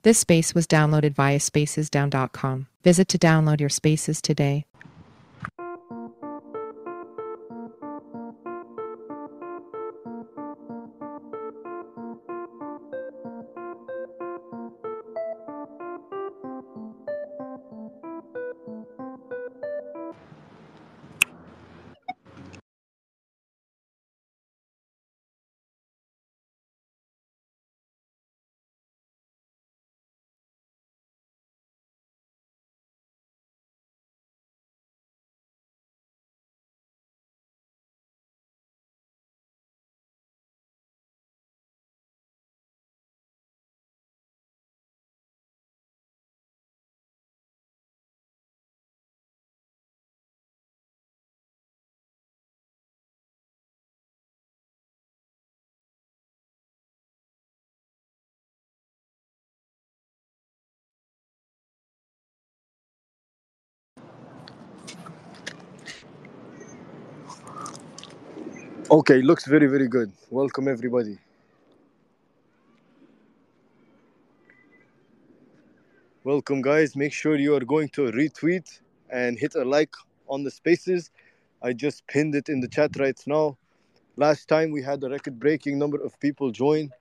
This space was downloaded via spacesdown.com. Visit to download your spaces today. Okay, looks very, very good. Welcome, everybody. Welcome, guys. Make sure you are going to retweet and hit a like on the spaces. I just pinned it in the chat right now. Last time we had a record breaking number of people join.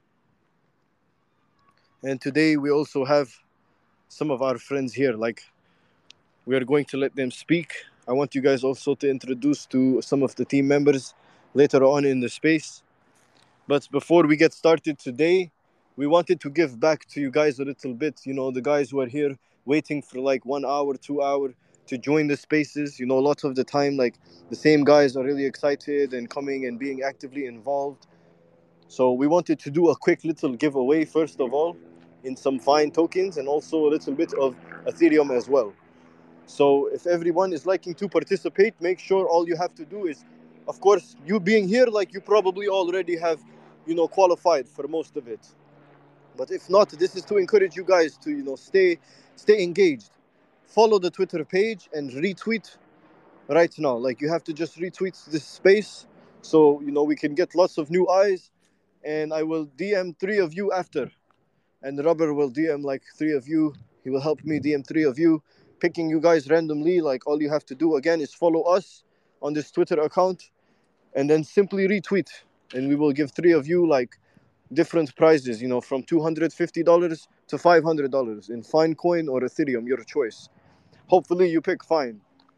And today we also have some of our friends here. Like, we are going to let them speak. I want you guys also to introduce to some of the team members later on in the space. But before we get started today, we wanted to give back to you guys a little bit. You know, the guys who are here waiting for like 1 hour, 2 hour to join the spaces. You know, lots of the time, like the same guys are really excited and coming and being actively involved. So we wanted to do a quick little giveaway, first of all, in some fine tokens and also a little bit of Ethereum as well. So if everyone is liking to participate, make sure all you have to do is, of course, you being here, like you probably already have, qualified for most of it. But if not, this is to encourage you guys to, stay engaged. Follow the Twitter page and retweet right now. Like you have to just retweet this space so, we can get lots of new eyes. And I will DM 3 of you after. And Rubber will DM like 3 of you. He will help me DM 3 of you, picking you guys randomly. Like all you have to do again is follow us on this Twitter account and then simply retweet. And we will give 3 of you like different prizes, from $250 to $500 in Fine Coin or Ethereum, your choice. Hopefully you pick Fine.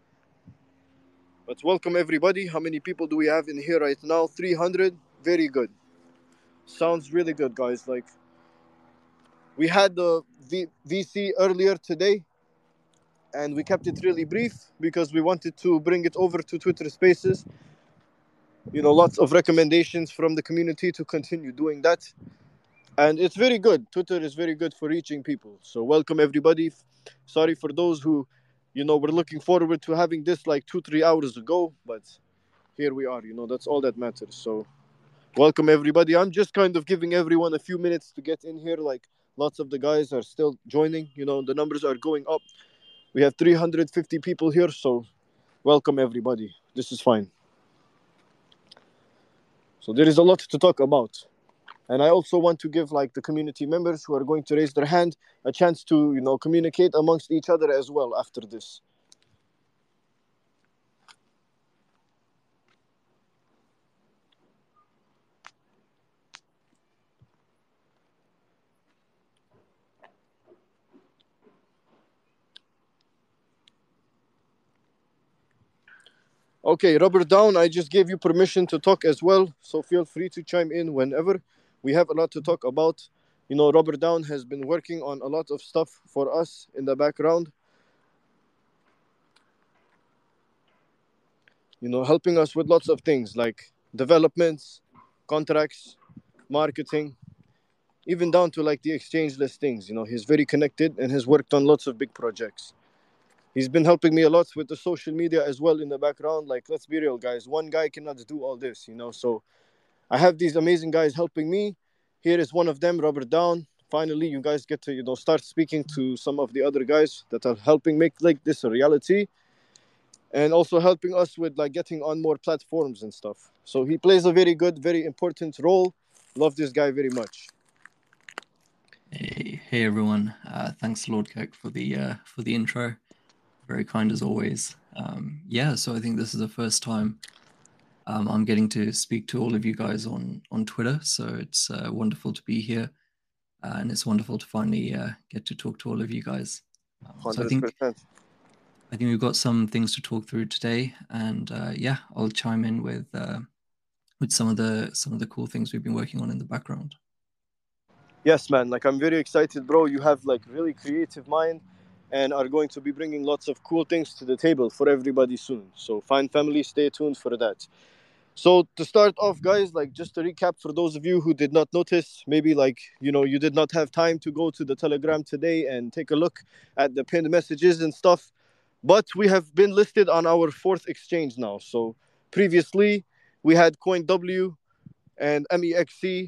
But welcome everybody. How many people do we have in here right now? 300. Very good. Sounds really good, guys. Like, we had the VC earlier today, and we kept it really brief because we wanted to bring it over to Twitter Spaces. Lots of recommendations from the community to continue doing that. And it's very good. Twitter is very good for reaching people. So welcome everybody. Sorry for those who, were looking forward to having this like 2-3 hours ago, but here we are. That's all that matters. So welcome everybody. I'm just kind of giving everyone a few minutes to get in here. Like lots of the guys are still joining. The numbers are going up. We have 350 people here, so welcome everybody. This is fine. So there is a lot to talk about. And I also want to give like the community members who are going to raise their hand a chance to, communicate amongst each other as well after this. Okay, Rubber Down, I just gave you permission to talk as well, so feel free to chime in whenever. We have a lot to talk about. Rubber Down has been working on a lot of stuff for us in the background. Helping us with lots of things like developments, contracts, marketing, even down to like the exchange listings. He's very connected and has worked on lots of big projects. He's been helping me a lot with the social media as well in the background. Like, let's be real, guys. One guy cannot do all this, So I have these amazing guys helping me. Here is one of them, Robert Down. Finally, you guys get to, start speaking to some of the other guys that are helping make like this a reality. And also helping us with like getting on more platforms and stuff. So he plays a very good, very important role. Love this guy very much. Hey. Hey everyone, thanks Lord Kirk for the intro. Very kind as always. Yeah, so I think this is the first time I'm getting to speak to all of you guys on Twitter. So it's wonderful to be here, and it's wonderful to finally get to talk to all of you guys. So I think 100%. we've got some things to talk through today, and yeah, I'll chime in with some of the cool things we've been working on in the background. Yes, man. Like, I'm very excited, bro. You have like really creative mind and are going to be bringing lots of cool things to the table for everybody soon. So, Fine Family, stay tuned for that. So, to start off, guys, like, just to recap for those of you who did not notice, maybe like, you did not have time to go to the Telegram today and take a look at the pinned messages and stuff. But we have been listed on our fourth exchange now. So, previously, we had CoinW and MEXC,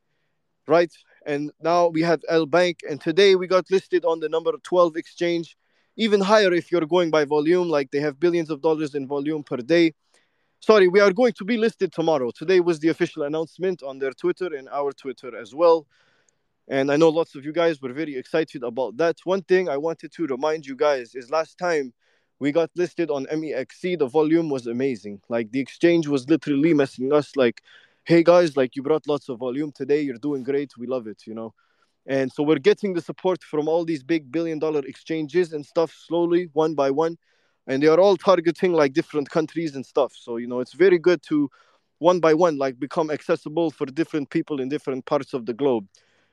right? And now we have L Bank, and today we got listed on the number 12 exchange, even higher if you're going by volume. Like, they have billions of dollars in volume per day. Sorry, we are going to be listed tomorrow. Today was the official announcement on their Twitter and our Twitter as well. And I know lots of you guys were very excited about that. One thing I wanted to remind you guys is last time we got listed on MEXC, the volume was amazing. Like, the exchange was literally messaging us like, hey guys, like, you brought lots of volume today. You're doing great. We love it. And so we're getting the support from all these big billion-dollar exchanges and stuff slowly, one by one. And they are all targeting like different countries and stuff. So, it's very good to one by one, like, become accessible for different people in different parts of the globe.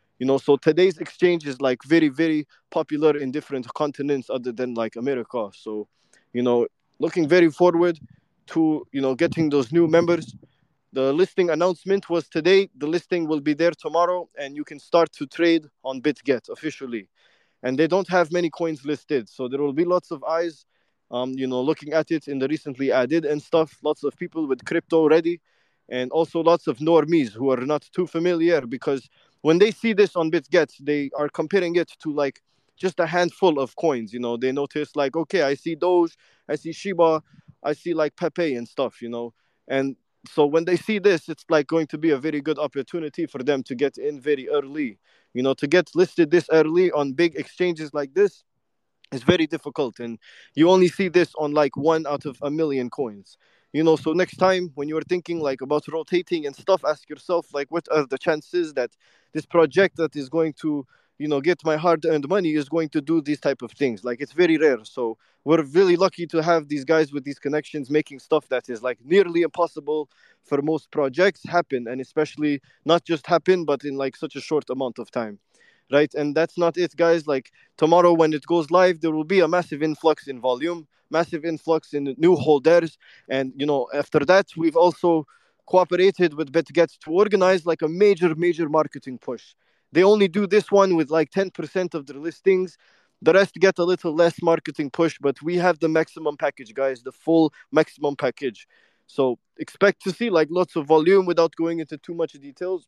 So today's exchange is like very, very popular in different continents other than like America. So, you know, looking very forward to, getting those new members. The listing announcement was today. The listing will be there tomorrow, and you can start to trade on BitGet officially. And they don't have many coins listed, so there will be lots of eyes, looking at it in the recently added and stuff. Lots of people with crypto ready, and also lots of normies who are not too familiar because when they see this on BitGet, they are comparing it to like just a handful of coins. They notice like, okay, I see Doge, I see Shiba, I see like Pepe and stuff. And so when they see this, it's like going to be a very good opportunity for them to get in very early. To get listed this early on big exchanges like this is very difficult, and you only see this on like one out of a million coins. So next time when you're thinking like about rotating and stuff, ask yourself like, what are the chances that this project that is going to get my hard-earned money is going to do these type of things. Like, it's very rare. So we're really lucky to have these guys with these connections making stuff that is like nearly impossible for most projects happen, and especially not just happen but in like such a short amount of time, right? And that's not it, guys. Like, tomorrow when it goes live, there will be a massive influx in volume, massive influx in new holders. And after that, we've also cooperated with BitGet to organize like a major marketing push. They only do this one with like 10% of their listings. The rest get a little less marketing push, but we have the maximum package, guys, the full maximum package. So expect to see like lots of volume without going into too much details.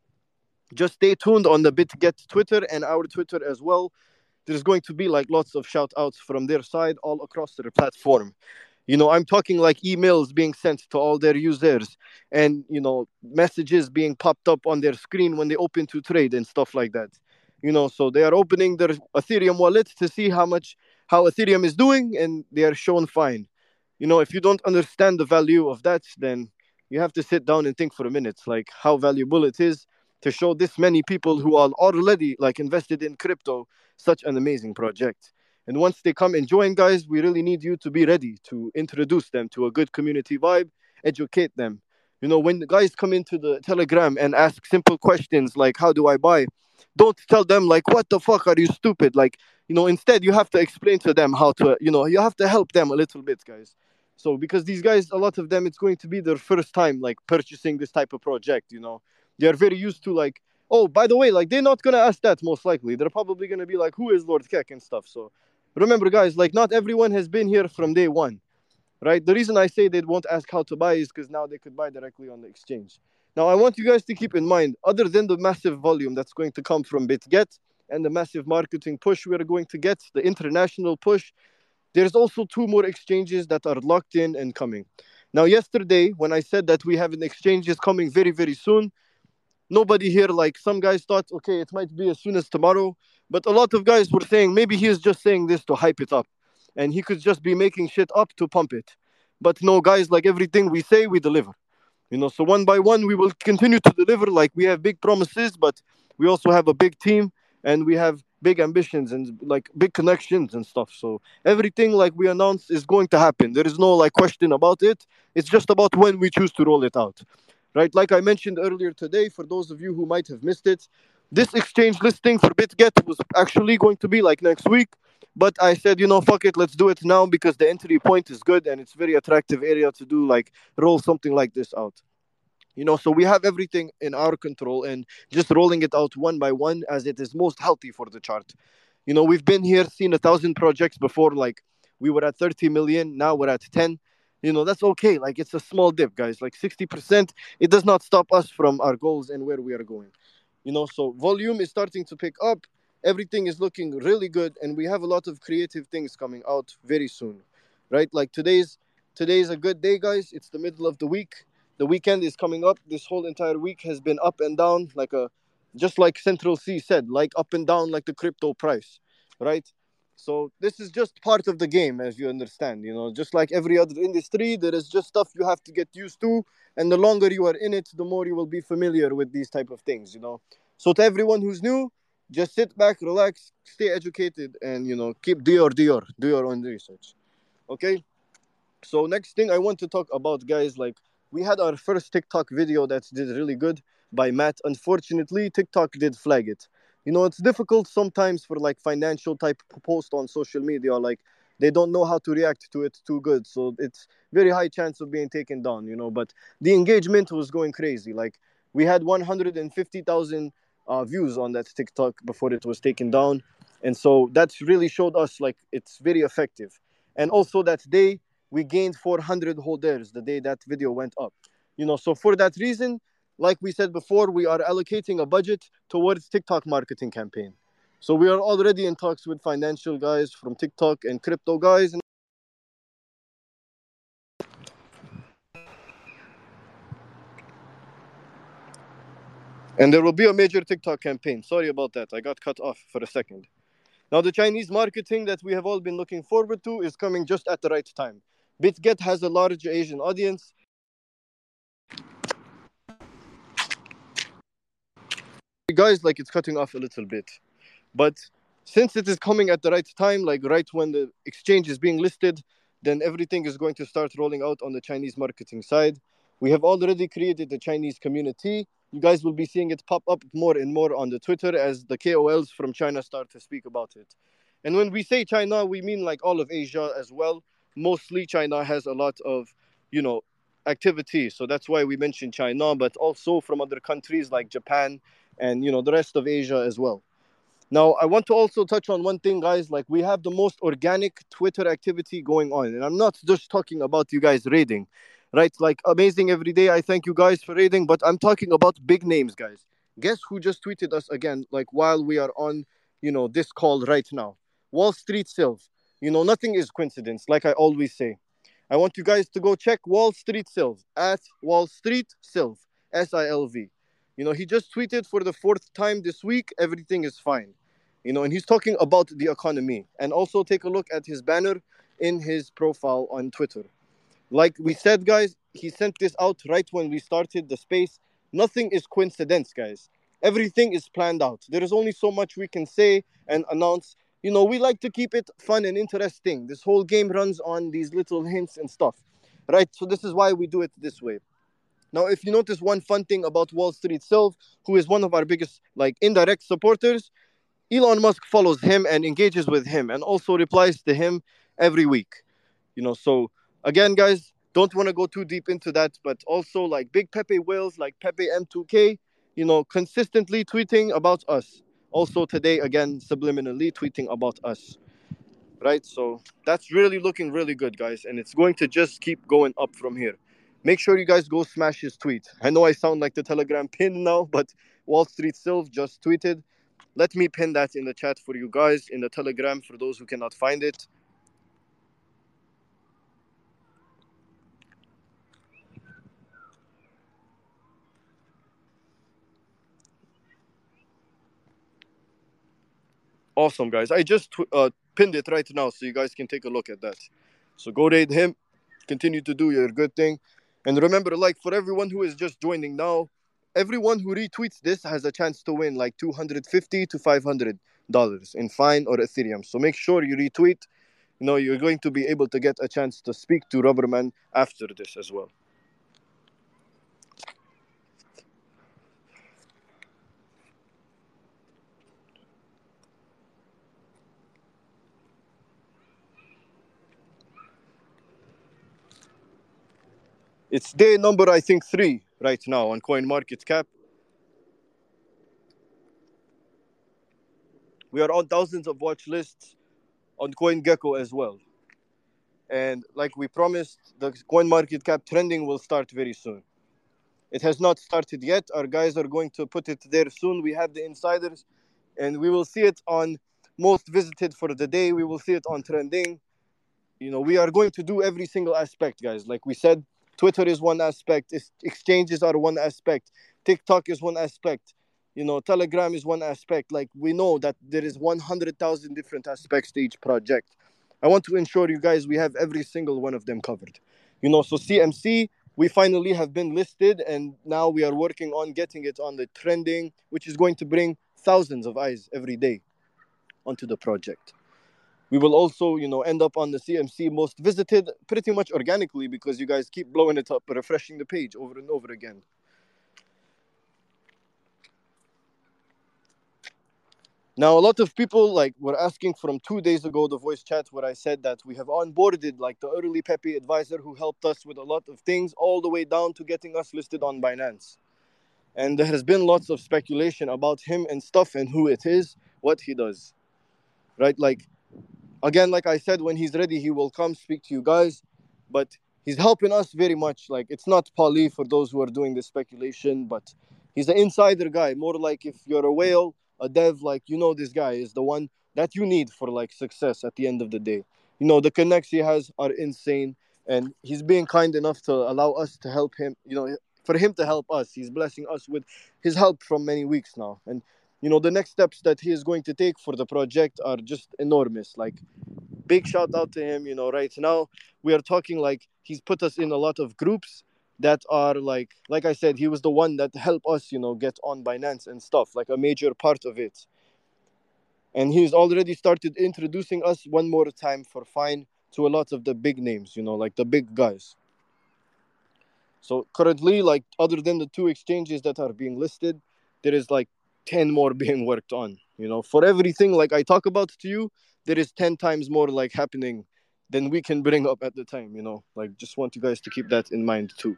Just stay tuned on the BitGet Twitter and our Twitter as well. There's going to be like lots of shout outs from their side all across their platform. I'm talking like emails being sent to all their users and, messages being popped up on their screen when they open to trade and stuff like that. So they are opening their Ethereum wallet to see how Ethereum is doing, and they are shown fine. If you don't understand the value of that, then you have to sit down and think for a minute, like how valuable it is to show this many people who are already like invested in crypto such an amazing project. And once they come and join, guys, we really need you to be ready to introduce them to a good community vibe, educate them. When the guys come into the Telegram and ask simple questions like, how do I buy? Don't tell them like, what the fuck, are you stupid? Like, instead you have to explain to them how to, you have to help them a little bit, guys. So because these guys, a lot of them, it's going to be their first time like purchasing this type of project. They are very used to like, oh, by the way, like, they're not gonna ask that most likely. They're probably gonna be like, who is Lord Keck and stuff. So remember, guys, like, not everyone has been here from day one, right? The reason I say they won't ask how to buy is because now they could buy directly on the exchange. Now, I want you guys to keep in mind, other than the massive volume that's going to come from BitGet and the massive marketing push we're going to get, the international push, there's also two more exchanges that are locked in and coming. Now, yesterday, when I said that we have an exchanges coming very, very soon, nobody here, like, some guys thought, okay, it might be as soon as tomorrow. But a lot of guys were saying maybe he is just saying this to hype it up, and he could just be making shit up to pump it. But no, guys, like everything we say, we deliver. So one by one, we will continue to deliver. Like we have big promises, but we also have a big team, and we have big ambitions and like big connections and stuff. So everything like we announce is going to happen. There is no like question about it. It's just about when we choose to roll it out, right? Like I mentioned earlier today, for those of you who might have missed it, this exchange listing for BitGet was actually going to be like next week. But I said, fuck it, let's do it now because the entry point is good and it's very attractive area to do like roll something like this out. So we have everything in our control and just rolling it out one by one as it is most healthy for the chart. We've been here, seen 1,000 projects before, like we were at 30 million, now we're at 10. That's okay. Like it's a small dip, guys. Like 60%, it does not stop us from our goals and where we are going. So volume is starting to pick up. Everything is looking really good, and we have a lot of creative things coming out very soon, right? Like today's a good day, guys. It's the middle of the week. The weekend is coming up. This whole entire week has been up and down, just like Central C said, like up and down, like the crypto price, right? So this is just part of the game, as you understand. Just like every other industry, there is just stuff you have to get used to, and the longer you are in it, the more you will be familiar with these type of things. So to everyone who's new, just sit back, relax, stay educated, and keep do your own research. Okay. So next thing I want to talk about, guys, like we had our first TikTok video that did really good by Matt. Unfortunately, TikTok did flag it. It's difficult sometimes for like financial type post on social media. Like they don't know how to react to it too good, so it's very high chance of being taken down. But the engagement was going crazy. Like we had 150,000 views on that TikTok before it was taken down, and so that really showed us like it's very effective. And also that day we gained 400 holders the day that video went up. So for that reason, like we said before, we are allocating a budget towards TikTok marketing campaign. So we are already in talks with financial guys from TikTok and crypto guys. And there will be a major TikTok campaign. Sorry about that. I got cut off for a second. Now, the Chinese marketing that we have all been looking forward to is coming just at the right time. BitGet has a large Asian audience. Guys, like it's cutting off a little bit. But since it is coming at the right time, like right when the exchange is being listed, then everything is going to start rolling out on the Chinese marketing side. We have already created the Chinese community. You guys will be seeing it pop up more and more on the Twitter as the KOLs from China start to speak about it. And when we say China, we mean like all of Asia as well. Mostly China has a lot of, you know, activity. So that's why we mentioned China, but also from other countries like Japan and, the rest of Asia as well. Now, I want to also touch on one thing, guys. Like, we have the most organic Twitter activity going on. And I'm not just talking about you guys raiding, right? Like, amazing every day. I thank you guys for raiding, but I'm talking about big names, guys. Guess who just tweeted us again, like, while we are on, this call right now? Wall Street Silv. Nothing is coincidence, like I always say. I want you guys to go check Wall Street Silv at Wall Street Silv, SILV. He just tweeted for the fourth time this week, everything is fine. And he's talking about the economy. And also take a look at his banner in his profile on Twitter. Like we said, guys, he sent this out right when we started the space. Nothing is coincidence, guys. Everything is planned out. There is only so much we can say and announce. We like to keep it fun and interesting. This whole game runs on these little hints and stuff, right? So this is why we do it this way. Now, if you notice one fun thing about Wall Street itself, who is one of our biggest like indirect supporters, Elon Musk follows him and engages with him and also replies to him every week. So again, guys, don't want to go too deep into that, but also like big Pepe whales like Pepe M2K, consistently tweeting about us. Also today, again, subliminally tweeting about us. Right? So that's really looking really good, guys. And it's going to just keep going up from here. Make sure you guys go smash his tweet. I know I sound like the Telegram pin now, but Wall Street Silv just tweeted. Let me pin that in the chat for you guys in the Telegram for those who cannot find it. Awesome, guys. I just pinned it right now so you guys can take a look at that. So go raid him. Continue to do your good thing. And remember, like, for everyone who is just joining now, everyone who retweets this has a chance to win like $250 to $500 in Fine or Ethereum. So make sure you retweet. You know, you're going to be able to get a chance to speak to Rubberman after this as well. It's day number, I think, 3 right now on CoinMarketCap. We are on thousands of watch lists on CoinGecko as well. And like we promised, the CoinMarketCap trending will start very soon. It has not started yet. Our guys are going to put it there soon. We have the insiders, and we will see it on most visited for the day. We will see it on trending. You know, we are going to do every single aspect, guys. Like we said, Twitter is one aspect. Exchanges are one aspect. TikTok is one aspect. You know, Telegram is one aspect. Like, we know that there is 100,000 different aspects to each project. I want to ensure you guys we have every single one of them covered. You know, so CMC, we finally have been listed, and now we are working on getting it on the trending, which is going to bring thousands of eyes every day onto the project. We will also, you know, end up on the CMC most visited pretty much organically because you guys keep blowing it up, refreshing the page over and over again. Now, a lot of people like were asking from 2 days ago, the voice chat where I said that we have onboarded like the early Pepe advisor who helped us with a lot of things all the way down to getting us listed on Binance. And there has been lots of speculation about him and stuff and who it is, what he does, right? Like, again, like I said, when he's ready, he will come speak to you guys. But he's helping us very much. Like, it's not Polly for those who are doing the speculation, but he's an insider guy. More like if you're a whale, a dev, like, you know, this guy is the one that you need for like success at the end of the day. You know, the connects he has are insane. And he's being kind enough to allow us to help him, you know, for him to help us. He's blessing us with his help from many weeks now. And you know, the next steps that he is going to take for the project are just enormous. Like, big shout out to him. You know, right now we are talking like he's put us in a lot of groups that are like I said, he was the one that helped us, you know, get on Binance and stuff, like a major part of it. And he's already started introducing us one more time for Fine to a lot of the big names, you know, like the big guys. So currently, like, other than the 2 exchanges that are being listed, there is like 10 more being worked on. You know, for everything like I talk about to you, there is 10 times more like happening than we can bring up at the time. You know, like, just want you guys to keep that in mind too.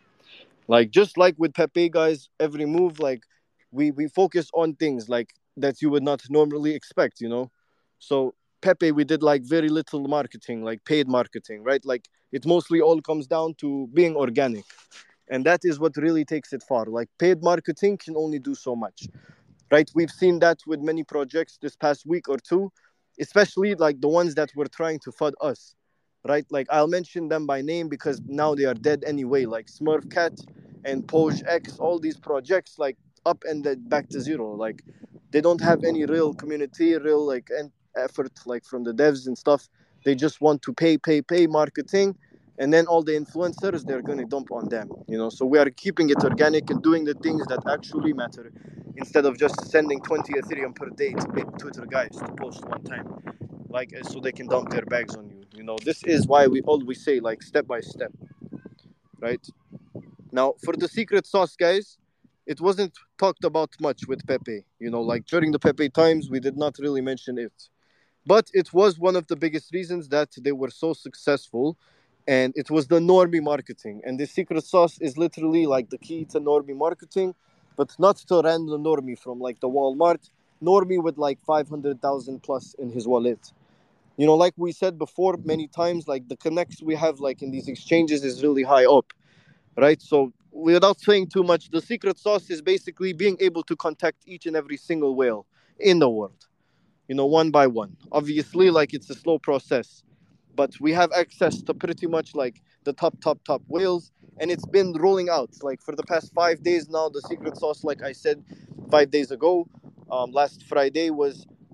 Like, just like with Pepe, guys, every move, like, we focus on things like that you would not normally expect. You know, so Pepe, we did like very little marketing, like paid marketing, right? Like, it mostly all comes down to being organic. And that is what really takes it far. Like, paid marketing can only do so much, right? We've seen that with many projects this past week or two, especially like the ones that were trying to fud us, right? Like, I'll mention them by name because now they are dead anyway, like Smurf Cat and Poj X, all these projects, like, up and then back to zero. Like, they don't have any real community, real like effort, like, from the devs and stuff. They just want to pay marketing, and then all the influencers, they're going to dump on them, you know. So we are keeping it organic and doing the things that actually matter instead of just sending 20 Ethereum per day to big Twitter guys to post one time, like, so they can dump their bags on you. You know, this is why we always say, like, step by step, right? Now, for the secret sauce, guys, it wasn't talked about much with Pepe. You know, like, during the Pepe times, we did not really mention it. But it was one of the biggest reasons that they were so successful. And it was the normie marketing. And the secret sauce is literally like the key to normie marketing, but not to random normie from like the Walmart. Normie with like 500,000 plus in his wallet. You know, like we said before many times, like, the connects we have like in these exchanges is really high up, right? So without saying too much, the secret sauce is basically being able to contact each and every single whale in the world, you know, one by one. Obviously, like, it's a slow process, but we have access to pretty much like the top whales, and it's been rolling out like for the past 5 days now. The secret sauce, like I said 5 days ago, last Friday was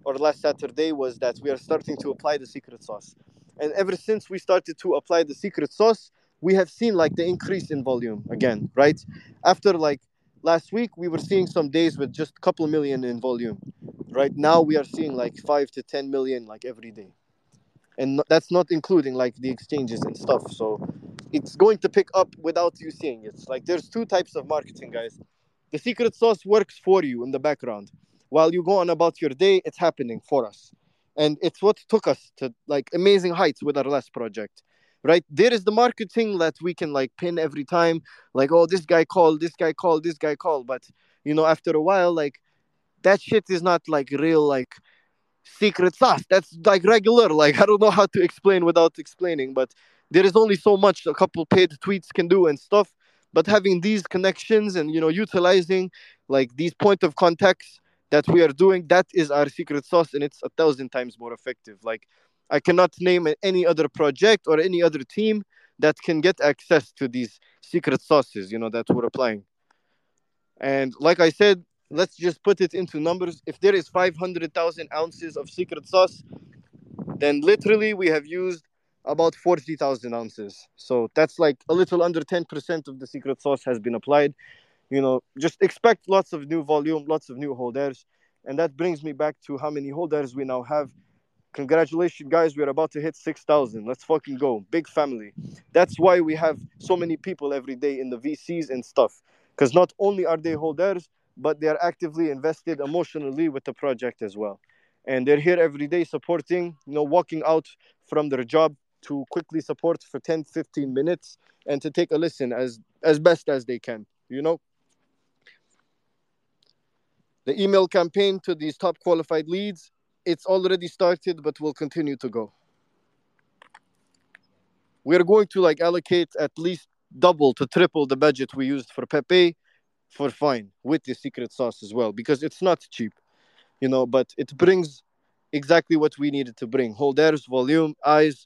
or last Saturday was that we are starting to apply the secret sauce. And ever since we started to apply the secret sauce, we have seen like the increase in volume again, right? After like last week, we were seeing some days with just a couple million in volume. Right now, we are seeing like 5 to 10 million like every day, and that's not including like the exchanges and stuff. So it's going to pick up without you seeing it. Like there's two types of marketing, guys. The secret sauce works for you in the background while you go on about your day. It's happening for us, and it's what took us to like amazing heights with our last project. Right there is the marketing that we can like pin every time, like, oh, this guy called, this guy called, this guy called. But after a while, like that shit is not like real like secret sauce. That's like regular. Like I don't know how to explain without explaining, but there is only so much a couple paid tweets can do and stuff. But having these connections and utilizing like these point of contacts that we are doing, that is our secret sauce, and it's 1,000 times more effective. Like I cannot name any other project or any other team that can get access to these secret sauces, that we're applying. And like I said, let's just put it into numbers. If there is 500,000 ounces of secret sauce, then literally we have used about 40,000 ounces. So that's like a little under 10% of the secret sauce has been applied. Just expect lots of new volume, lots of new holders. And that brings me back to how many holders we now have. Congratulations, guys. We're about to hit 6,000. Let's fucking go. Big family. That's why we have so many people every day in the VCs and stuff. Because not only are they holders, but they are actively invested emotionally with the project as well. And they're here every day supporting, walking out from their job to quickly support for 10, 15 minutes and to take a listen as best as they can. The email campaign to these top qualified leads, it's already started, but will continue to go. We're going to like allocate at least double to triple the budget we used for Pepe for Fine with the secret sauce as well, because it's not cheap, but it brings exactly what we needed to bring: holders, volume, eyes.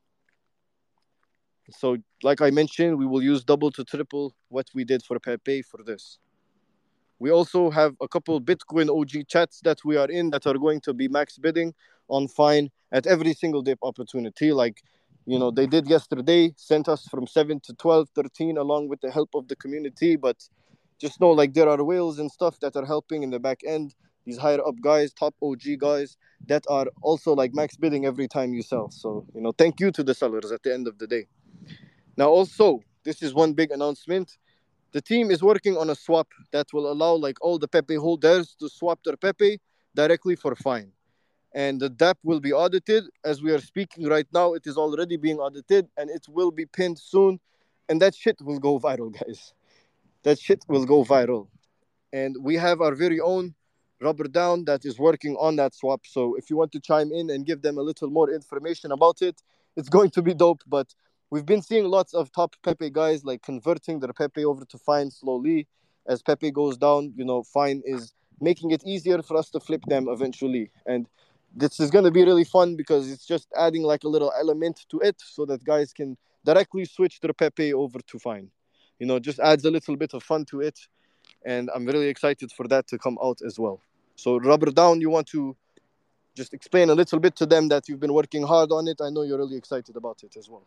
So like I mentioned, we will use double to triple what we did for Pepe for this. We also have a couple Bitcoin OG chats that we are in that are going to be max bidding on Fine at every single dip opportunity. Like, they did yesterday, sent us from 7 to 12, 13, along with the help of the community. But just know, like, there are whales and stuff that are helping in the back end. These higher up guys, top OG guys, that are also like max bidding every time you sell. So, thank you to the sellers at the end of the day. Now, also, this is one big announcement. The team is working on a swap that will allow like all the Pepe holders to swap their Pepe directly for Fine. And the DApp will be audited as we are speaking right now. It is already being audited and it will be pinned soon. And that shit will go viral, guys. That shit will go viral. And we have our very own Rubber Down that is working on that swap. So if you want to chime in and give them a little more information about it, it's going to be dope. But we've been seeing lots of top Pepe guys like converting their Pepe over to Fine slowly. As Pepe goes down, Fine is making it easier for us to flip them eventually. And this is going to be really fun because it's just adding like a little element to it so that guys can directly switch their Pepe over to Fine. Just adds a little bit of fun to it. And I'm really excited for that to come out as well. So Rubber Down, you want to just explain a little bit to them that you've been working hard on it? I know you're really excited about it as well.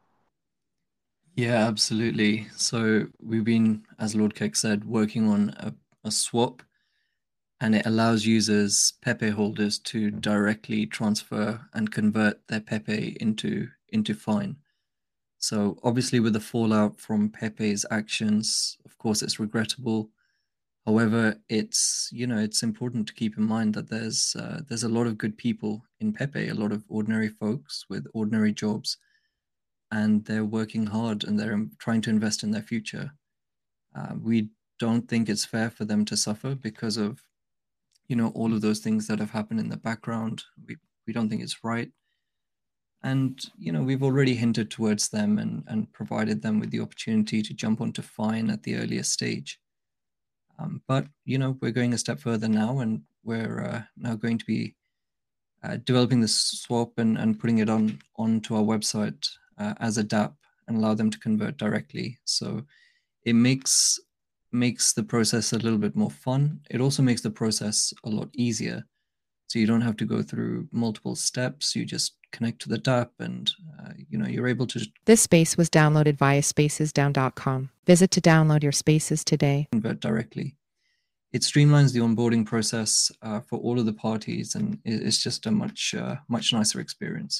Yeah, absolutely. So we've been, as Lord Keck said, working on a swap, and it allows users, Pepe holders, to directly transfer and convert their Pepe into Fine. So obviously with the fallout from Pepe's actions, of course it's regrettable. However, it's important to keep in mind that there's a lot of good people in Pepe, a lot of ordinary folks with ordinary jobs, and they're working hard and they're trying to invest in their future. We don't think it's fair for them to suffer because of all of those things that have happened in the background. We don't think it's right. And we've already hinted towards them and provided them with the opportunity to jump onto Fine at the earliest stage. But we're going a step further now, and we're now going to be developing the swap and putting it onto our website as a DApp and allow them to convert directly. So it makes the process a little bit more fun. It also makes the process a lot easier So you don't have to go through multiple steps. You just connect to the DApp and, you're able to This space was downloaded via spacesdown.com. Visit to download your spaces today. convert directly. It streamlines the onboarding process for all of the parties, and it's just a much nicer experience.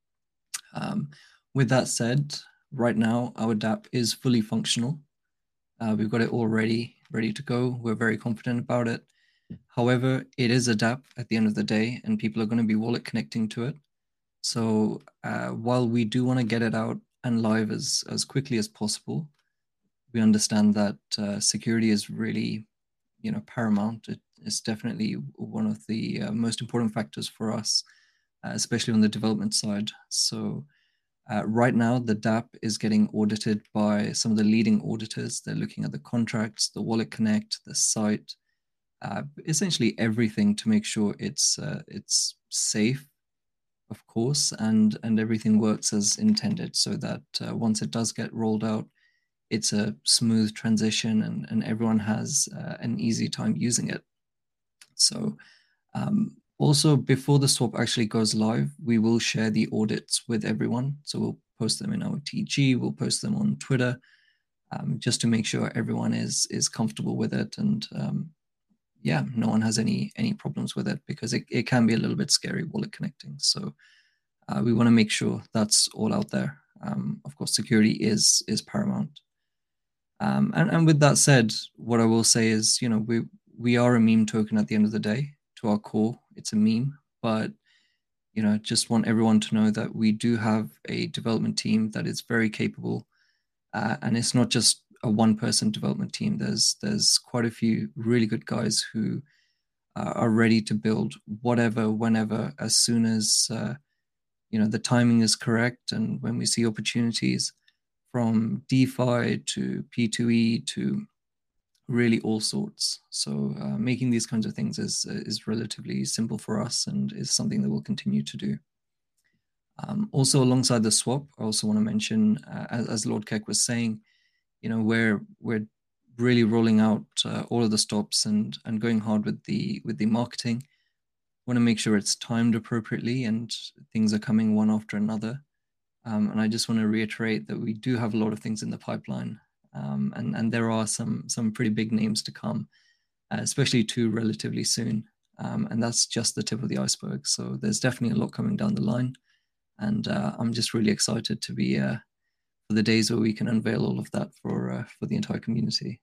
With that said, right now our DApp is fully functional. We've got it all ready to go. We're very confident about it. However, it is a DApp at the end of the day, and people are going to be wallet connecting to it. So while we do want to get it out and live as quickly as possible, we understand that security is really, paramount. It's definitely one of the most important factors for us, especially on the development side. So right now, the DApp is getting audited by some of the leading auditors. They're looking at the contracts, the Wallet Connect, the site, essentially everything to make sure it's safe, of course, and everything works as intended, so that once it does get rolled out, it's a smooth transition and everyone has an easy time using it. So also, before the swap actually goes live, we will share the audits with everyone. So we'll post them in our TG, we'll post them on Twitter, just to make sure everyone is comfortable with it, and no one has any problems with it, because it can be a little bit scary wallet connecting. So we want to make sure that's all out there. Of course, security is paramount. And with that said, what I will say is, we are a meme token at the end of the day. To our core, it's a meme, but just want everyone to know that we do have a development team that is very capable, and it's not just a one-person development team. There's quite a few really good guys who are ready to build whatever, whenever, as soon as the timing is correct, and when we see opportunities, from DeFi to P2E to really all sorts. So making these kinds of things is relatively simple for us, and is something that we'll continue to do. Also, alongside the swap, I also want to mention, as Lord Keck was saying, we're really rolling out all of the stops and going hard with the marketing. Want to make sure it's timed appropriately and things are coming one after another. And I just want to reiterate that we do have a lot of things in the pipeline, and there are some pretty big names to come, especially two relatively soon. And that's just the tip of the iceberg. So there's definitely a lot coming down the line, and I'm just really excited to be for the days where we can unveil all of that for the entire community.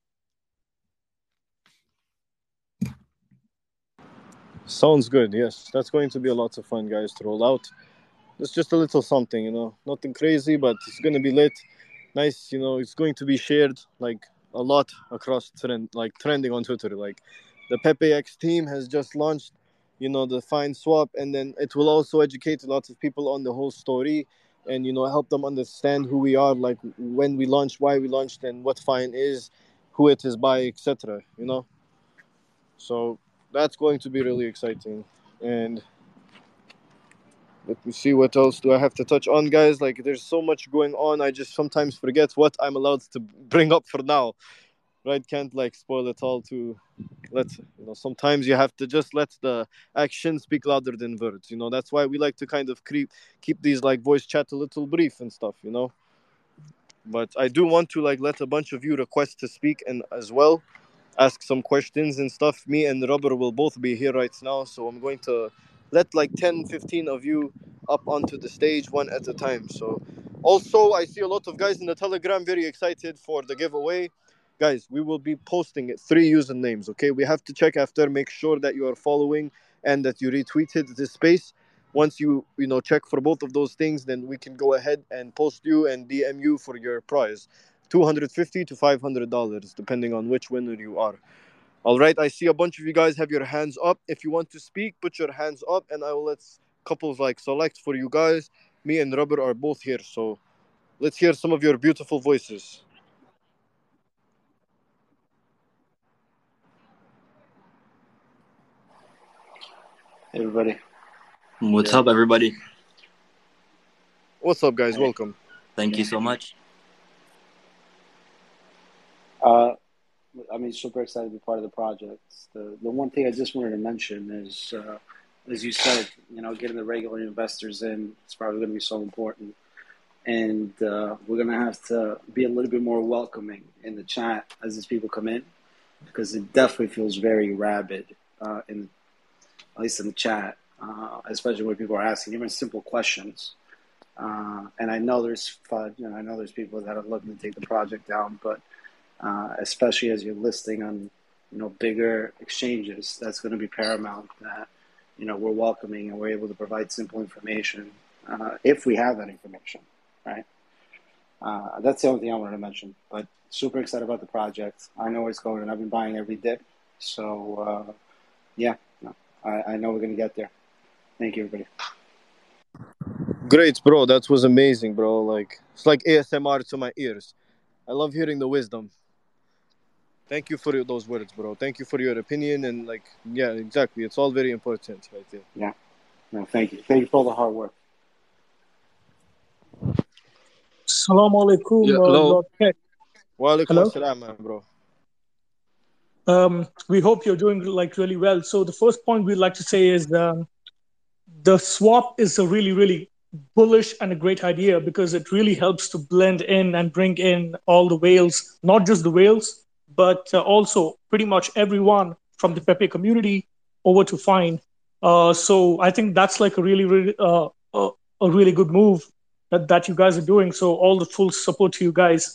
Sounds good. Yes, that's going to be a lot of fun, guys, to roll out. It's just a little something, nothing crazy, but it's going to be lit. Nice, it's going to be shared like a lot across trending on Twitter. Like the Pepe X team has just launched, the Fine swap, and then it will also educate a lot of people on the whole story, and help them understand who we are, like when we launched, why we launched, and what Fine is, who it is by, etc. So that's going to be really exciting. And let me see, what else do I have to touch on, guys? Like, there's so much going on, I just sometimes forget what I'm allowed to bring up for now, right? Can't spoil it all to sometimes you have to just let the action speak louder than words. That's why we like to kind of keep these voice chat a little brief and stuff. But I do want to let a bunch of you request to speak, and as well ask some questions and stuff. Me and Robert will both be here right now, so I'm going to let 10-15 of you up onto the stage one at a time. So also, I see a lot of guys in the Telegram very excited for the giveaway. Guys, we will be posting it 3 usernames. Okay, we have to check after, make sure that you are following and that you retweeted this space. Once you check for both of those things, then we can go ahead and post you and DM you for your prize. $250 to $500, depending on which winner you are. All right, I see a bunch of you guys have your hands up. If you want to speak, put your hands up, and I will let couples select for you guys. Me and Robert are both here, so let's hear some of your beautiful voices. Hey everybody. What's up, everybody? What's up, guys? Hey. Welcome. Thank you so much. Super excited to be part of the project. The one thing I just wanted to mention is as you said, getting the regular investors in is probably going to be so important. And we're going to have to be a little bit more welcoming in the chat as these people come in, because it definitely feels very rabid, at least in the chat, especially when people are asking even simple questions. And I know there's FUD, I know there's people that are looking to take the project down, but especially as you're listing on, bigger exchanges, that's going to be paramount that, we're welcoming and we're able to provide simple information if we have that information, right? That's the only thing I wanted to mention, but super excited about the project. I know it's going, and I've been buying every dip. So, I know we're going to get there. Thank you, everybody. Great, bro. That was amazing, bro. Like, it's like ASMR to my ears. I love hearing the wisdom. Thank you for those words, bro. Thank you for your opinion. And, exactly. It's all very important right there. Yeah. No, thank you. Thank you for all the hard work. Assalamu alaikum, hello. Lord Keck. Wa alaikum Hello? assalam, bro. We hope you're doing really well. So the first point we'd like to say is the swap is a really, really bullish and a great idea, because it really helps to blend in and bring in all the whales, not just the whales, but also pretty much everyone from the Pepe community over to Fine. So I think that's like a really, really a really good move that you guys are doing. So all the full support to you guys.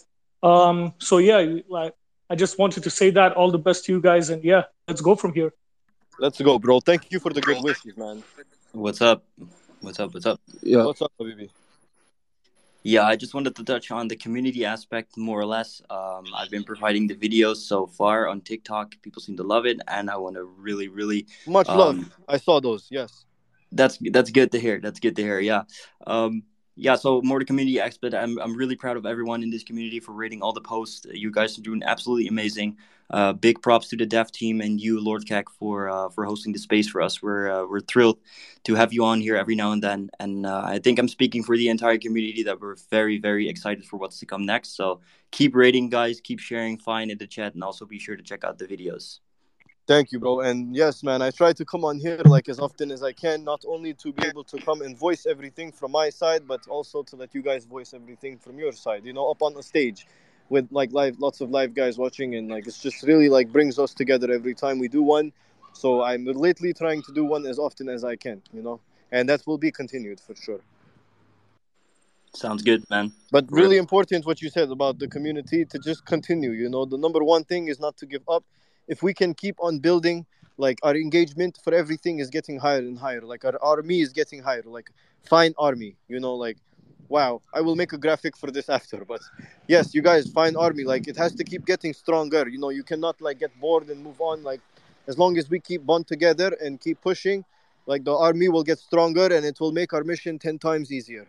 I just wanted to say that. All the best to you guys, and let's go from here. Let's go, bro. Thank you for the good wishes, man. What's up? Yeah. What's up, baby? Yeah, I just wanted to touch on the community aspect more or less. I've been providing the videos so far on TikTok. People seem to love it, and I want to really, really much love. I saw those. Yes, that's good to hear. Yeah. So more to community aspect. I'm really proud of everyone in this community for rating all the posts. You guys are doing absolutely amazing. Big props to the dev team and you, Lord Keck, for hosting the space for us. We're thrilled to have you on here every now and then. And I think I'm speaking for the entire community that we're very, very excited for what's to come next. So keep rating, guys. Keep sharing Fine in the chat, and also be sure to check out the videos. Thank you, bro. And yes, man, I try to come on here as often as I can, not only to be able to come and voice everything from my side, but also to let you guys voice everything from your side, up on the stage with lots of live guys watching, and it's just really brings us together every time we do one. So I'm lately trying to do one as often as I can, and that will be continued for sure. Sounds good, man. But really important what you said about the community to just continue. The number one thing is not to give up. If we can keep on building, our engagement for everything is getting higher and higher. Our army is getting higher. Fine army, wow. I will make a graphic for this after. But yes, you guys, Fine army. It has to keep getting stronger. You cannot get bored and move on. As long as we keep bond together and keep pushing, the army will get stronger, and it will make our mission 10 times easier.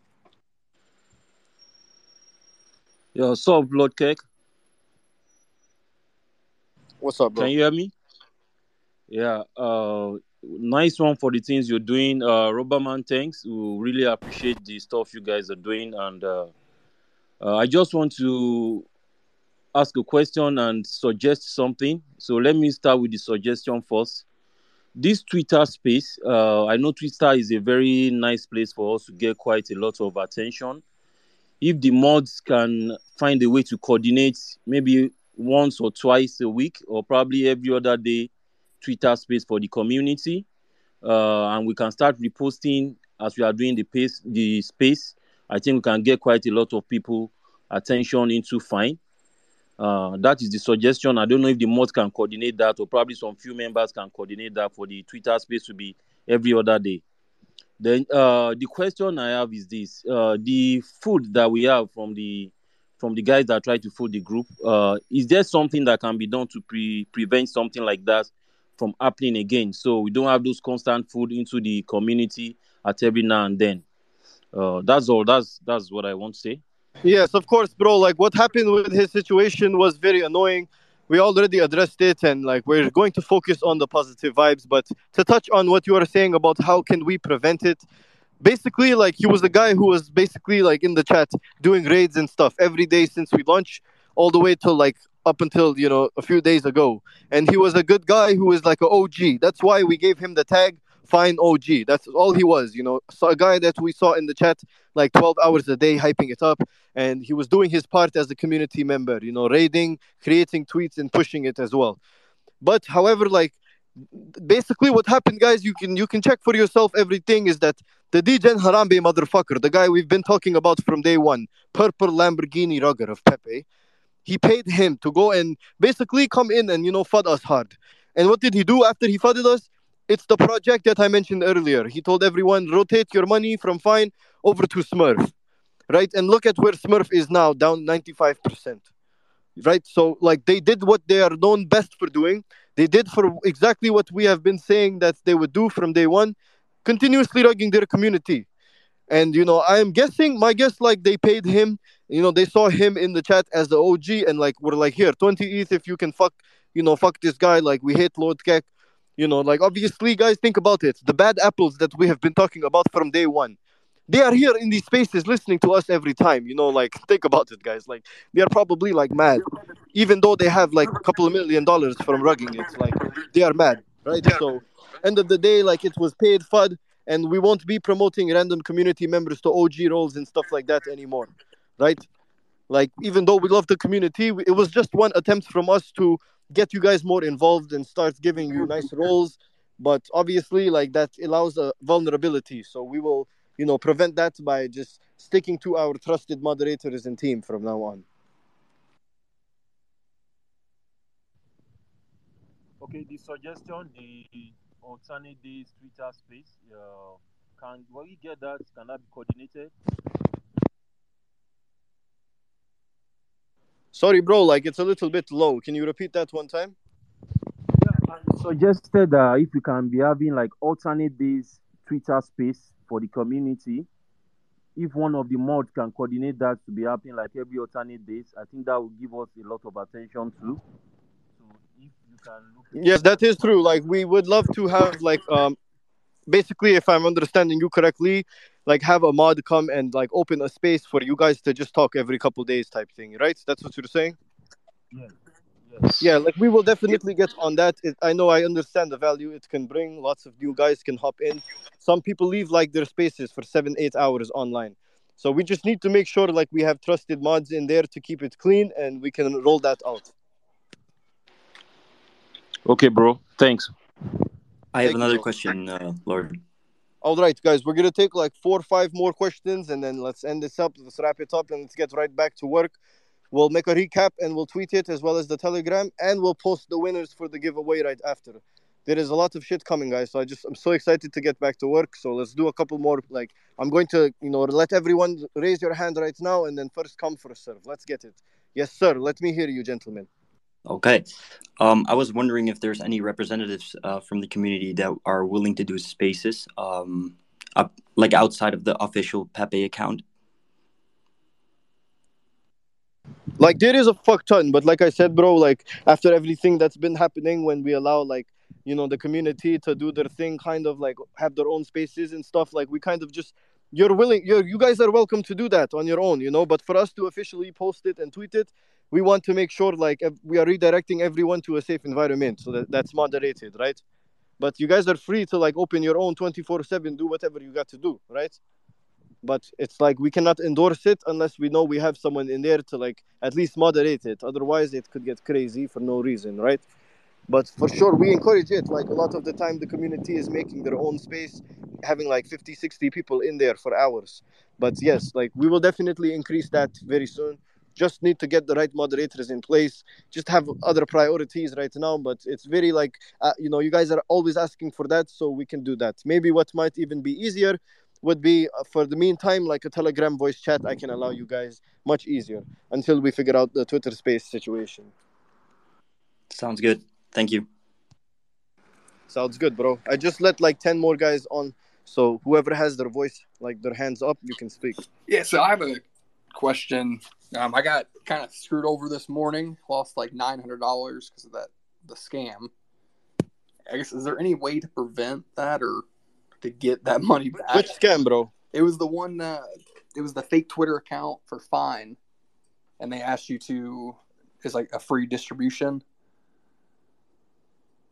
Yo, what's up, Lord Keck? What's up, bro? Can you hear me? Yeah. Nice one for the things you're doing. Rubberman, thanks. We really appreciate the stuff you guys are doing. And I just want to ask a question and suggest something. So let me start with the suggestion first. This Twitter space, I know Twitter is a very nice place for us to get quite a lot of attention. If the mods can find a way to coordinate maybe once or twice a week, or probably every other day, Twitter space for the community, and we can start reposting as we are doing the space, I think we can get quite a lot of people attention into Fine. That is the suggestion. I don't know if the mods can coordinate that, or probably some few members can coordinate that for the Twitter space to be every other day. Then the question I have is this: the food that we have from the guys that try to food the group, is there something that can be done to prevent something like that from happening again, so we don't have those constant food into the community at every now and then? That's all. That's what I want to say. Yes, of course, bro. What happened with his situation was very annoying. We already addressed it, and we're going to focus on the positive vibes. But to touch on what you were saying about how can we prevent it, basically, he was the guy who was basically in the chat doing raids and stuff every day since we launched, all the way till up until a few days ago. And he was a good guy who is an OG. That's why we gave him the tag Fine OG. That's all he was, you know. So a guy that we saw in the chat like 12 hours a day hyping it up, and he was doing his part as a community member, you know, raiding, creating tweets and pushing it as well. But however, like basically what happened, guys, you can check for yourself. Everything is that the Degen Harambe motherfucker, the guy we've been talking about from day one, purple Lamborghini rugger of Pepe, he paid him to go and basically come in and, you know, fud us hard. And what did he do after he fudded us? It's the project that I mentioned earlier. He told everyone, rotate your money from Fine over to Smurf, right? And look at where Smurf is now, down 95%, right? So, like, they did what they are known best for doing. They did for exactly what we have been saying that they would do from day one, continuously rugging their community. And, you know, I'm guessing, my guess, like, they paid him, you know, they saw him in the chat as the OG and, like, we're like, here, 20 ETH if you can fuck, you know, fuck this guy. Like, we hate Lord Kek. You know, like, obviously, guys, think about it. The bad apples that we have been talking about from day one, they are here in these spaces listening to us every time. You know, like, think about it, guys. Like, they are probably, like, mad. Even though they have, like, a couple of $1 million from rugging it. Like, they are mad, right? So, end of the day, like, it was paid FUD. And we won't be promoting random community members to OG roles and stuff like that anymore, right? Like, even though we love the community, it was just one attempt from us to get you guys more involved and start giving you nice roles. But obviously, like, that allows a vulnerability. So we will, you know, prevent that by just sticking to our trusted moderators and team from now on. Okay, the suggestion, the alternate days Twitter space, can we get that? Can that be coordinated? Sorry, bro, like, it's a little bit low. Can you repeat that one time? Yeah, I suggested if we can be having like alternate days Twitter space for the community. If one of the mods can coordinate that to be happening like every alternate days, I think that will give us a lot of attention too. So if you can look at Yes, that is true. Like, we would love to have, like, basically, if I'm understanding you correctly, like, have a mod come and, like, open a space for you guys to just talk every couple days type thing, right? That's what you're saying? Yes. Yeah, like, we will definitely get on that. I know, I understand the value it can bring. Lots of new guys can hop in. Some people leave, like, their spaces for 7-8 hours online. So we just need to make sure, like, we have trusted mods in there to keep it clean, and we can roll that out. Okay, bro. Thanks. I have Thank you, another bro. question, Lord. All right, guys, we're going to take like 4 or 5 more questions, and then let's end this up. Let's wrap it up, and let's get right back to work. We'll make a recap, and we'll tweet it as well as the Telegram, and we'll post the winners for the giveaway right after. There is a lot of shit coming, guys, so I'm so excited to get back to work. So let's do a couple more. Like, I'm going to, you know, let everyone raise your hand right now, and then first come, first serve. Let's get it. Yes, sir. Let me hear you, gentlemen. Okay. I was wondering if there's any representatives from the community that are willing to do spaces, like outside of the official Pepe account. Like, there is a fuck ton, but like I said, bro, like, after everything that's been happening, when we allow, like, you know, the community to do their thing, kind of like have their own spaces and stuff, like, we kind of just, you guys are welcome to do that on your own, you know, but for us to officially post it and tweet it, we want to make sure, like, we are redirecting everyone to a safe environment, so that's moderated, right? But you guys are free to, like, open your own 24/7, do whatever you got to do, right? But it's like we cannot endorse it unless we know we have someone in there to, like, at least moderate it. Otherwise, it could get crazy for no reason, right? But for sure, we encourage it. Like, a lot of the time, the community is making their own space, having like 50, 60 people in there for hours. But yes, like, we will definitely increase that very soon. Just need to get the right moderators in place. Just have other priorities right now. But it's very, like, you know, you guys are always asking for that, so we can do that. Maybe what might even be easier would be, for the meantime, like a Telegram voice chat. I can allow you guys much easier until we figure out the Twitter space situation. Sounds good. Thank you. Sounds good, bro. I just let like 10 more guys on, so whoever has their voice, like their hands up, you can speak. Yeah, so I have a question. I got kind of screwed over this morning. Lost like $900 because of the scam. I guess, is there any way to prevent that or to get that money back? Which scam, bro? It was the one. It was the fake Twitter account for Fine, and they asked you to. It's like a free distribution.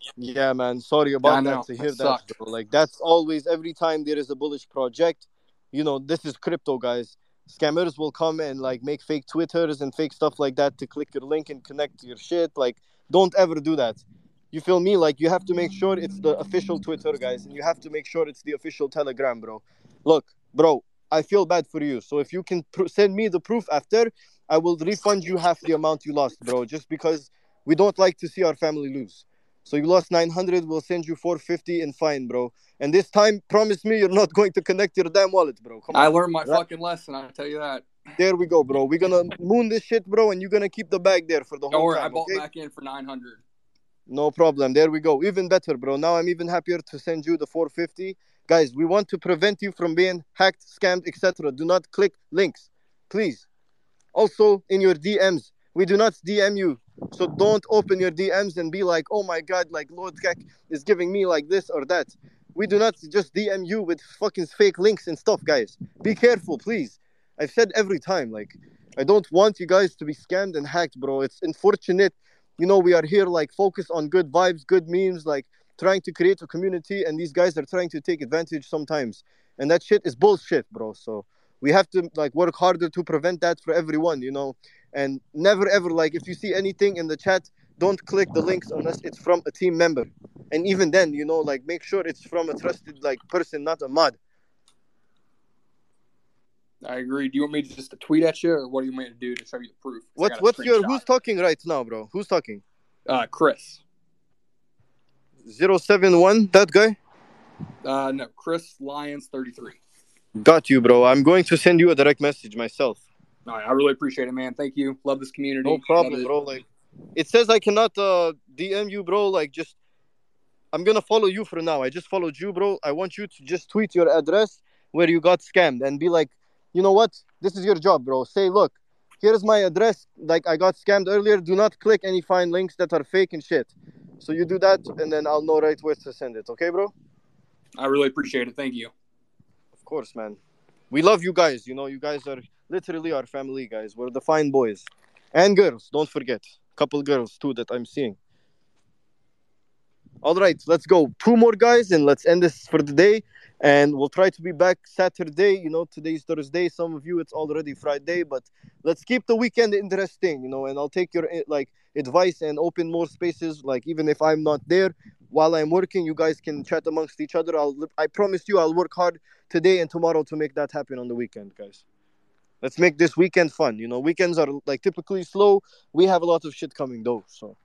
Yeah, man. Sorry I about that. know To it hear that, sucked. bro. Like that's always every time there is a bullish project. This is crypto, guys. Scammers will come and like make fake Twitters and fake stuff like that to click your link and connect to your shit. Like, don't ever do that. You feel me? Like you have to make sure it's the official Twitter, guys, and you have to make sure it's the official Telegram, bro. Look, bro, I feel bad for you. So if you can send me the proof after, I will refund you half the amount you lost, bro. Just because we don't like to see our family lose. So you lost 900, we'll send you 450 and fine, bro. And this time, promise me you're not going to connect your damn wallet, bro. Come I on. learned my Right? fucking lesson. I tell you that. There we go, bro. We're gonna moon this shit, bro, and you're gonna keep the bag there for the Don't whole worry, I time, bought okay? back in for 900. No problem. There we go. Even better, bro. Now I'm even happier to send you the 450. Guys, we want to prevent you from being hacked, scammed, etc. Do not click links, please. Also, in your DMs, we do not DM you. So don't open your DMs and be like, oh my God, like Lord Kek is giving me like this or that. We do not just DM you with fucking fake links and stuff, guys. Be careful, please. I've said every time, like, I don't want you guys to be scammed and hacked, bro. It's unfortunate. We are here, like, focus on good vibes, good memes, like, trying to create a community, and these guys are trying to take advantage sometimes. And that shit is bullshit, bro. So we have to like work harder to prevent that for everyone, and never ever, like, if you see anything in the chat, don't click the links unless it's from a team member, and even then, like, make sure it's from a trusted like person, not a mod. I agree. Do you want me to just tweet at you, or what do you want me to do to show you the proof? 'Cause I got a Who's talking right now, bro? Who's talking? Chris. 071, that guy? No, Chris Lyons 33. Got you, bro. I'm going to send you a direct message myself. All right, I really appreciate it, man. Thank you. Love this community. No problem, bro. Like, it says I cannot DM you, bro. Like, just I'm gonna follow you for now. I just followed you, bro. I want you to just tweet your address where you got scammed and be like, you know what? This is your job, bro. Say, look, here's my address. Like, I got scammed earlier. Do not click any fine links that are fake and shit. So you do that, and then I'll know right where to send it. Okay, bro? I really appreciate it. Thank you. Of course, man. We love you guys. You guys are literally our family, guys. We're the fine boys. And girls, don't forget. Couple girls, too, that I'm seeing. All right, let's go. 2 more guys, and let's end this for the day. And we'll try to be back Saturday. Today's Thursday. Some of you, it's already Friday. But let's keep the weekend interesting, and I'll take your advice and open more spaces. Like, even if I'm not there, while I'm working, you guys can chat amongst each other. I promise you I'll work hard today and tomorrow to make that happen on the weekend, guys. Let's make this weekend fun. Weekends are like typically slow. We have a lot of shit coming though, so.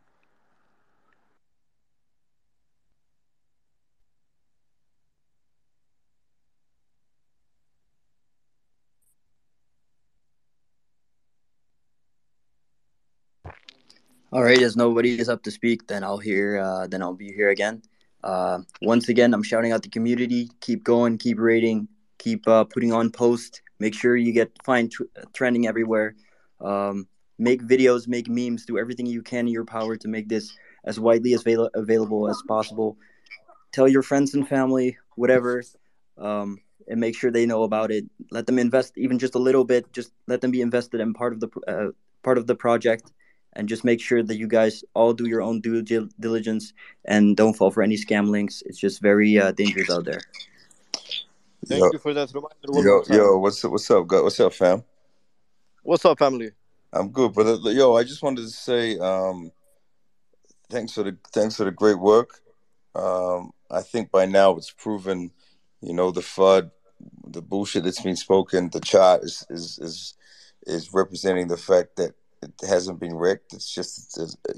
All right, as nobody is up to speak, then I'll be here again. Once again, I'm shouting out the community. Keep going, keep rating, keep putting on posts. Make sure you get trending everywhere. Make videos, make memes, do everything you can in your power to make this as widely available as possible. Tell your friends and family, whatever, and make sure they know about it. Let them invest even just a little bit. Just let them be invested in part of the project. And just make sure that you guys all do your own due diligence and don't fall for any scam links. It's just very dangerous out there. Thank you for that reminder. Yo, what's up, guys? What's up, fam? What's up, family? I'm good, brother. Yo, I just wanted to say thanks for the great work. I think by now it's proven, the FUD, the bullshit that's been spoken, the chat is representing the fact that it hasn't been wrecked. It's just,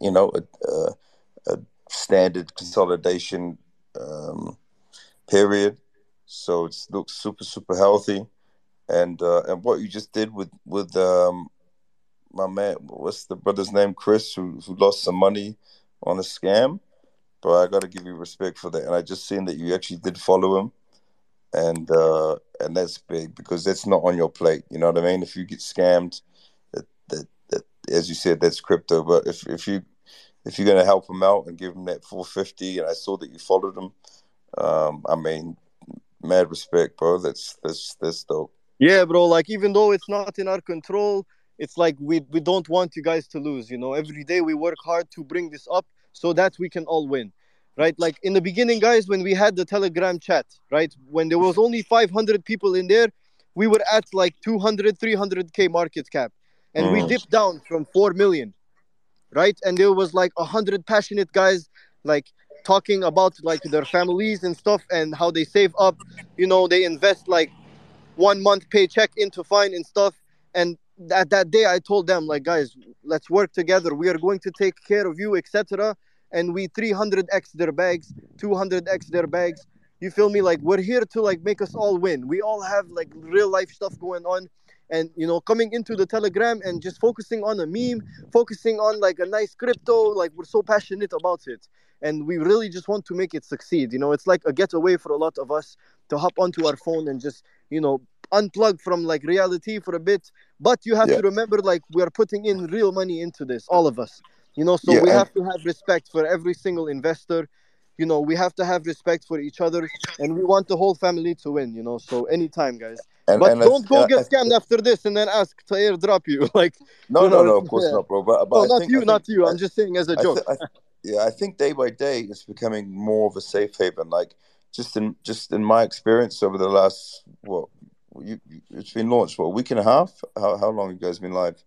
a standard consolidation period. So it looks super, super healthy. And what you just did with my man, what's the brother's name, Chris, who lost some money on a scam. But I got to give you respect for that. And I just seen that you actually did follow him. And that's big because that's not on your plate. You know what I mean? If you get scammed, that as you said, that's crypto. But if you're gonna help him out and give him that 450, and I saw that you followed him, I mean, mad respect, bro. That's dope. Yeah, bro. Like, even though it's not in our control, it's like we don't want you guys to lose. Every day we work hard to bring this up so that we can all win, right? Like in the beginning, guys, when we had the Telegram chat, right? When there was only 500 people in there, we were at like 200, 300K market cap. And we dipped down from 4 million, right? And there was like 100 passionate guys like talking about like their families and stuff and how they save up, they invest like 1 month paycheck into Fine and stuff. And that day I told them, like, guys, let's work together. We are going to take care of you, etc. And we 300x their bags, 200x their bags. You feel me? Like, we're here to like make us all win. We all have like real life stuff going on. And coming into the Telegram and just focusing on a meme, focusing on like a nice crypto, like we're so passionate about it. And we really just want to make it succeed. It's like a getaway for a lot of us to hop onto our phone and just, unplug from like reality for a bit. But you have to remember, like, we are putting in real money into this, all of us. So we have to have respect for every single investor. We have to have respect for each other, and we want the whole family to win. So anytime, guys. But don't go get scammed after this and then ask to airdrop you. Like, no, of course not, bro. But no, not you. I'm just saying as a joke. I think day by day it's becoming more of a safe haven. Like just in my experience over the last it's been launched a week and a half. How long have you guys been live?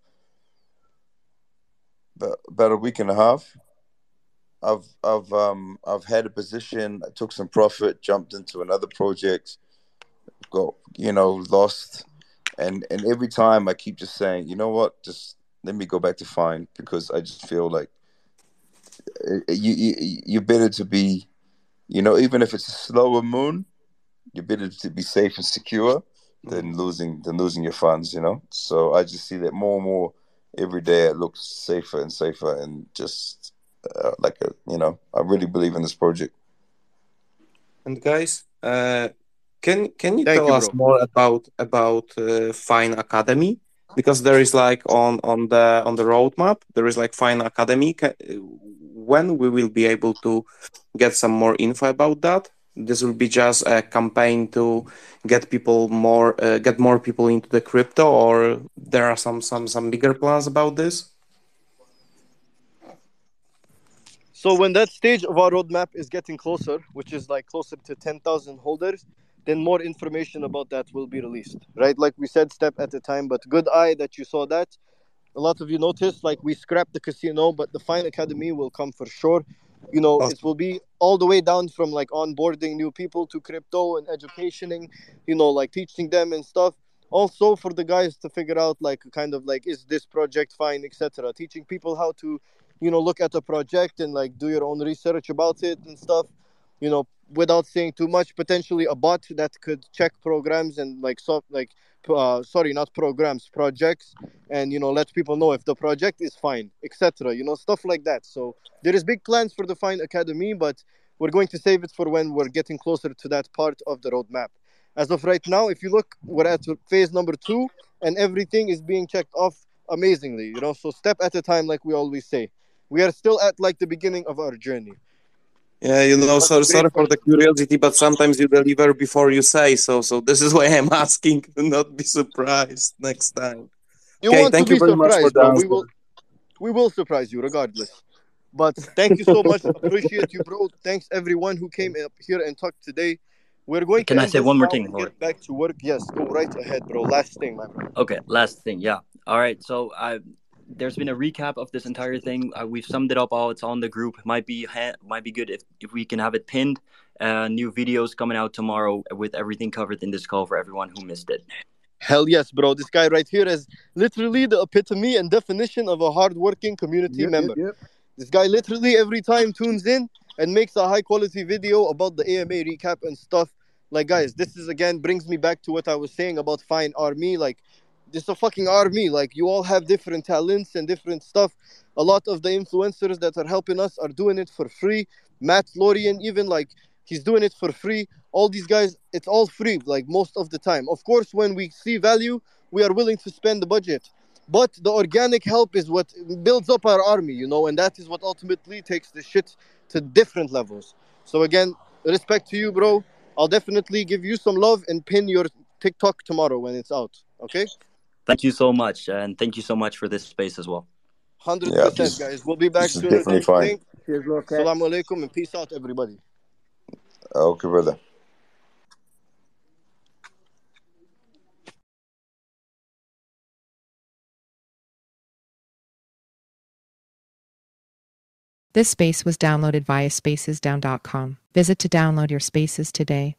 About a week and a half. I've had a position. I took some profit, jumped into another project, got lost, and every time I keep just saying, you know what, just let me go back to Fine, because I just feel like you're better to be, even if it's a slower moon, you're better to be safe and secure than losing your funds. So I just see that more and more every day. It looks safer and safer, and just I really believe in this project. And guys, can you tell us more about Fine Academy? Because there is like on the roadmap, there is like Fine Academy. When we will be able to get some more info about that? This will be just a campaign to get more people into the crypto, or there are some bigger plans about this? So when that stage of our roadmap is getting closer, which is like closer to 10,000 holders, then more information about that will be released, right? Like we said, step at a time, but good eye that you saw that. A lot of you noticed, like, we scrapped the casino, but the Fine Academy will come for sure. It will be all the way down from like onboarding new people to crypto and educationing, like teaching them and stuff. Also for the guys to figure out like kind of like, is this project fine, etc. Teaching people how to, look at a project and like do your own research about it and stuff, without saying too much. Potentially a bot that could check programs and like projects, and let people know if the project is fine, etc. Stuff like that. So there is big plans for the Fine Academy, but we're going to save it for when we're getting closer to that part of the roadmap. As of right now, if you look, we're at phase number 2, and everything is being checked off amazingly. So step at a time, like we always say. We are still at like the beginning of our journey. Yeah, sorry for the curiosity, but sometimes you deliver before you say so. So this is why I'm asking, to not be surprised next time. Thank you very much for the answer. We will surprise you regardless. But thank you so much. Appreciate you, bro. Thanks everyone who came up here and talked today. We're going Can to I say one more thing, Lord? Get back to work. Yes, go right ahead, bro. Last thing, my bro. Okay, last thing. Yeah. All right. So there's been a recap of this entire thing. We've summed it up all. It's on the group. Might be good if we can have it pinned. New videos coming out tomorrow with everything covered in this call for everyone who missed it. Hell yes, bro. This guy right here is literally the epitome and definition of a hardworking community member. Yep. This guy literally every time tunes in and makes a high quality video about the AMA recap and stuff. Like, guys, this is again brings me back to what I was saying about Fine Army. Like, this is a fucking army. Like, you all have different talents and different stuff. A lot of the influencers that are helping us are doing it for free. Matt Lorian, even, like, he's doing it for free. All these guys, it's all free, like, most of the time. Of course, when we see value, we are willing to spend the budget. But the organic help is what builds up our army, and that is what ultimately takes the shit to different levels. So again, respect to you, bro. I'll definitely give you some love and pin your TikTok tomorrow when it's out, okay? Thank you so much, and thank you so much for this space as well. 100%, guys. We'll be back soon. Definitely fine. Cheers, Lord Kek. Assalamu alaikum and peace out, everybody. Okay, brother. This space was downloaded via spacesdown.com. Visit to download your spaces today.